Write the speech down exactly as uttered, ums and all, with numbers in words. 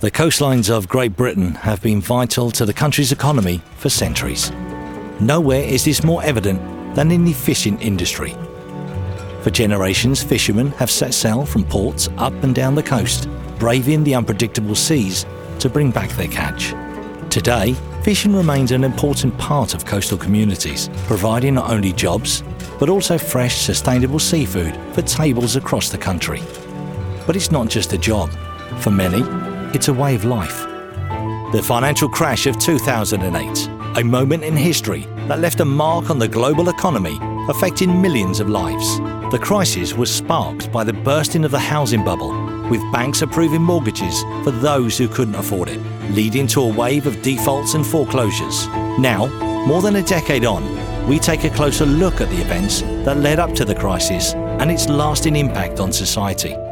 The coastlines of Great Britain have been vital to the country's economy for centuries. Nowhere is this more evident than in the fishing industry. For generations, fishermen have set sail from ports up and down the coast, braving the unpredictable seas to bring back their catch. Today, fishing remains an important part of coastal communities, providing not only jobs, but also fresh, sustainable seafood for tables across the country. But it's not just a job. For many, it's a way of life. The financial crash of two thousand eight, a moment in history that left a mark on the global economy, affecting millions of lives. The crisis was sparked by the bursting of the housing bubble, with banks approving mortgages for those who couldn't afford it, leading to a wave of defaults and foreclosures. Now, more than a decade on, we take a closer look at the events that led up to the crisis and its lasting impact on society.